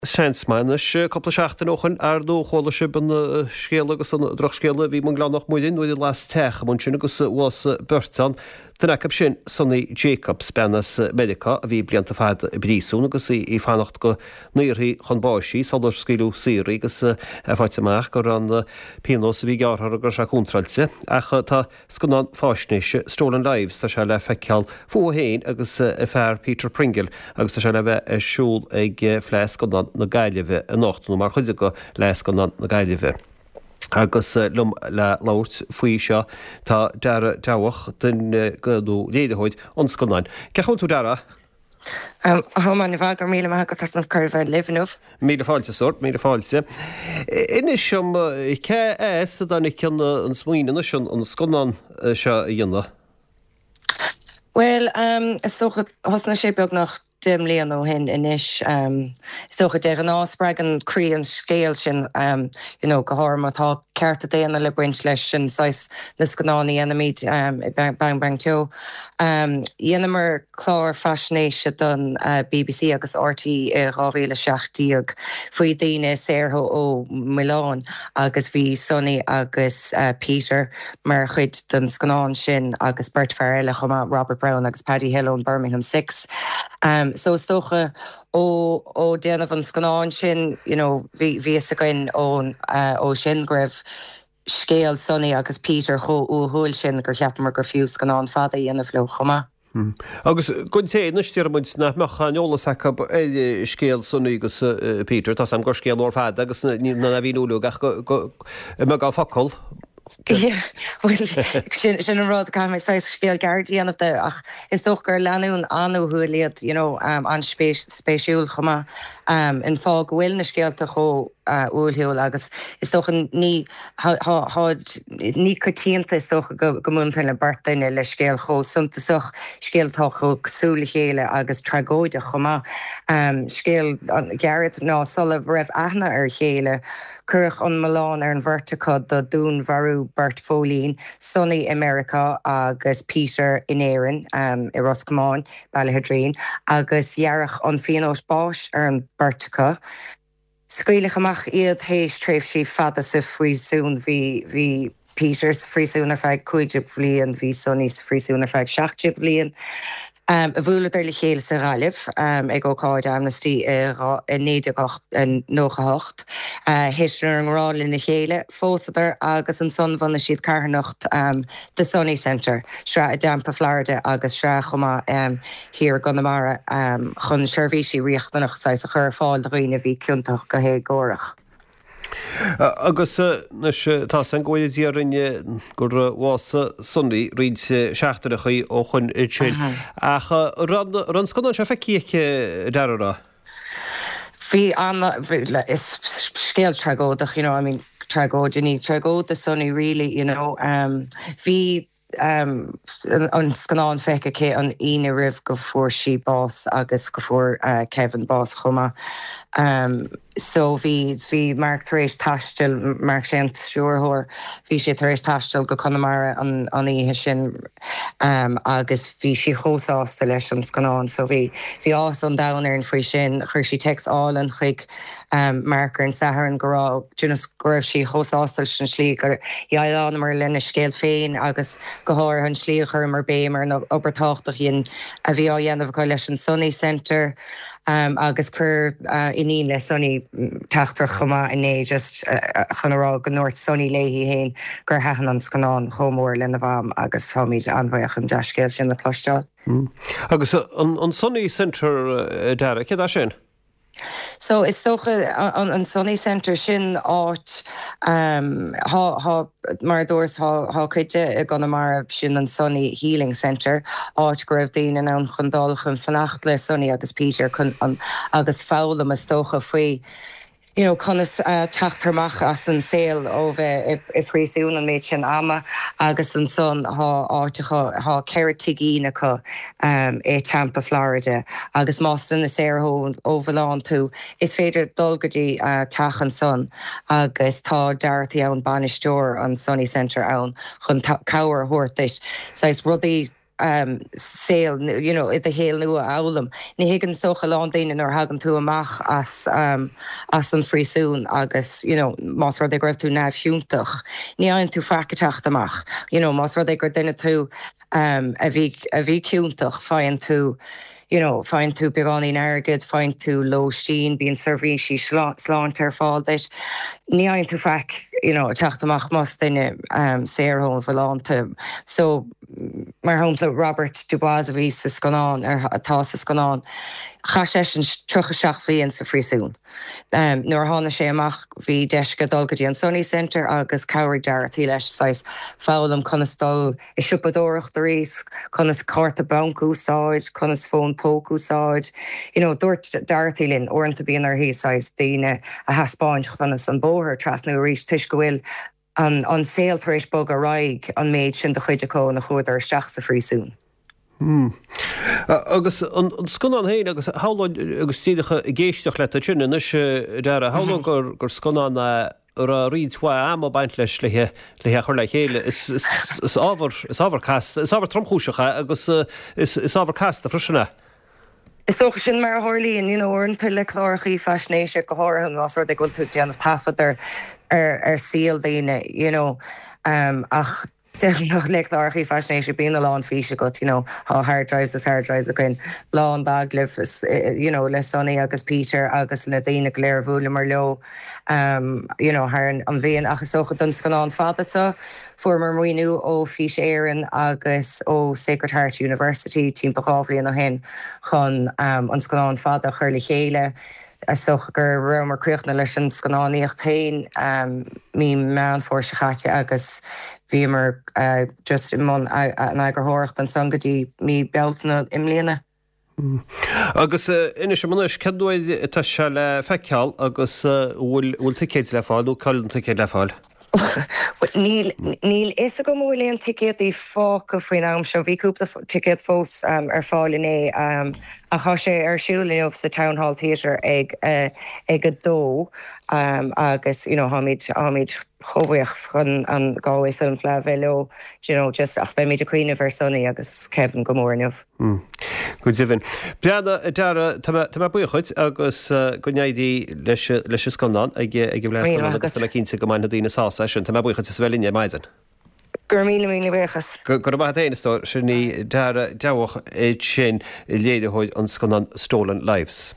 Seinsmeinis coppla seachtain óchan ar dó chola se ban scéala agus an drochscéala bhí man glánach muidin nuidir las teach mun sin agus was Burtan den acab sin Sonny Jacobs Benas Medica a bhí blianta fad brísún agus í fannacht go nuirthaí chun báisí saldar scíú síí agus fáiteach gur an pianos bhí gearthar agus se chuntrailte acha tá scanán fáisnéise Stolen Lives tá se le feiceal fóhéin agus fear Peter Pringle agus tá se le bheith siúl ag fleis gan na gaiileheh a nachtain mar chuide go leis gan na gaiileheh. Agus lum le láirt faoi seo tá deara deabhach den goú léidehoid onsconáin. Cechún tú deara? Háman bhagur míle go tas an curveh livanmh. Míle fáilte sort, míle fáilte. Inis sem ce a dan ich cean an smuoine sin an sconán seo dhéanana? Well, socha hasna sé beag nach dim léan ó hin inis socha de an áspreag an crí an scéal sin go háir tá cearta déana le brint leis sin sais na scanánaí enamid bang teo. Dhéanamar chlár fashinéise don BBC agus RT rábhéle seachtaíag faoi daoine séirtho ó Milán agus bhí Sonny agus Peter mar chuid den scanán sin agus Bert Farrell chuma Robert Brown agus Paddy Hill ón Birmingham 6. So stocha ó déanamh an scanán sin, bhí a gain ó sin greibh scéal Sonny agus Peter cho úthúil sin gur cheapamar gur fiú scanán fada dhéanamh le chuma. Agus gon té nutíarmuid na mechaneolalas scéal Sonny agus Peter, tá sam gur scéal ó fad agus na bhíúú me gá facol. Sin an rád cá mé sais scéal Guardianamh de ach is doch gur leanún anúhuailiad an spéisiúil chuma in fá go bhfuil na scéalta cho úlhiúil agus is doch ní cotíanta is doch go múntain le bartaine le scéal cho suntasach scéaltá cho súla chéile agus tragóide chuma scéal Garrett ná sulla raibh aithna ar chéile curach an Milán ar an vertica do dún varú Bert Folín, Sonny America agus Peter in Éireann I Roscommon, Ballahadreen, agus Jarach an Fianós Báis ar an vertica. Scaoilech amach iad hééis tréimh sí fada sa faoisún hí Peters faoisún ar feadh 5 bliain, hí Sonny faoisún ar feadh 7 bliain. A bhúla ar le chéile sa ghaileh ag ócáid Amnesty nóchacht. Héisir an rálinn na chéile fósadar agus an son bhanna siad carnacht the Sonny Centre, sra a Dampa, Florida agus sra chuma hir Connemara chun seirbhísí riochtanach sa chur fáil roioine bhí ciúntach go hé górach. Agus tá san ggóide díarinne gur bhása Sonny ríd seaachtarcha ó chun sin. Acha ran sconan se feicíice dearrá? Bhí is scéal tragódach, tragóda Sonny really, bhí an scanán feice cé an ine rih go fuór sí bás agus go fuór Kevin bás chuma. So bhí Mark taréis taistil Mark sé stúrthóir, bhí sé taréis taistil go Connemara an ihe sin agus bhí si hósáasta leis an scanán, so bhí ás an danar an faoi sin chuir si text álan chuig Marker an Sahar an gorá dúnas guribh si hósáasta sin slí gur dheán mar lena scéal féin agus go háir an slí chur mar bémar nó obertáchtach íon a bhí á dhéanamh go leis an Sonny Centre agus chur iní le Sonny teachtar chuma inné just chunará go North Sonny léhí héin gur hean an scanán chomór lena bham agus thoid anmhaoach an deiscéil sin na cloisteáil. Agus an Sonny Centre deara, cé sin? So is socha an Sonny Centre sin áit mar dúirs há chuide a Connemara sin an Sonny Healing Centre áit go raibh daoine an chundal chun fannacht le Sonny agus Peter agus fálam a stocha faoi conas teachtarmach as an saoil ó bheith I phríosún an méid sin ama agus an son há ceirtigínacha Tampa, Florida agus mástan na séirthó ó bhláán tú is féidir dulgadí teach an son agus tá deirtaí ann banisteoir an Sonny Centre ann chun cabhar thuirtais. So is rudaí sale, you know, the héal nua aulam. Ní higann socha lán daine nor hagan tú amach as an frísún agus, you know, más rud ag raibh tú nefh hiúntach. Ní aon tú facateach amach. You know, más rud ag gur duine tú a bhí ciúntach fáin tú, you know, fáin tú beánaí airgid, fáin tú lóistín, bíon servísí sláint ar fáilt. Ní aon tú feic, you know, teach amach más duine séarthón bhláánta. So, mar hámpla Robert Dubois a bhí sa scanán, atá sa scanán, cha sé sin trocha seach bhíon sa frísún. Nuair tháina sé amach bhí deisce dulgadí an Sunny Centre agus cabhaigh deartí leis sais fálam conas dul i siúpadóireacht a rís, conas carta banc úsáid, conas fón póc úsáid. You know, dúirt deartí linn orintanta bíon ar hí sais daoine a haspáint conas an bóthir trasnú a rís tuis go bhfuil an saoltar éis bog a raig an méid sin de chuide có na chuid ar isteach sa frísún. Agus an scanán héin agus hálaid agus tíidecha géisteach le a tine is deara hálan gur scanán ar a rídhá am baint leis lethe chur le chéile is ábhar cast, is ábhar tromchúisecha agus is ábhar cast a frisinna. Is socha sin mar thirlíonn, you know, orintanta le chláirchaí feisnéise go háirithe más ag bhfuil tú déanamh tafad ar síl daoine, you know, ach noch le chláirchaí feisnéise bíon a lán físe go, you know, how hard drives a gin lán baglif is, you know, le Sonny agus Peter agus na daoine go léir bhúla mar leo, you know, haar an bhíon agus socha don scanán fadata former muoinú ó Fís Éireann agus ó Sacred Heart University tí Bacábhliaí na hen chun an scanán fada chuir le chéile. Socha gur ramar cruachna leis an scanáníocht hain mí meán fór chaite agus bhí mar just imón an agur thuireacht an sangadí mí beltna imlíana. Agus ina sem muis ceadúid tá se le feiceáil agus bhfuil ticéid le fáil ú cailn ticéid le fáil. Níl is a go móilíon ticéad í fáca faoin am seo bhí cúpla ticéad fós ar fáilin é a cha sé ar siúlainmh sa Town Hall Theatre ag a dó agus, you know, háid chobuíoch chun an gáfu film le bheile, you know, just ach be méid a cuioine ver Sonny agus Kevin go mórneamh. Good Zivin. Brianna dara tá buchuid agus goneidí leis scanán ag bhleis agus le cinnte go maina dtína sása sin tá buchuid sa bhelinne maidin. Gur míle bechas. Gur bad éanastó sin ní deach é sin léadúid an scanán Stolen Lives.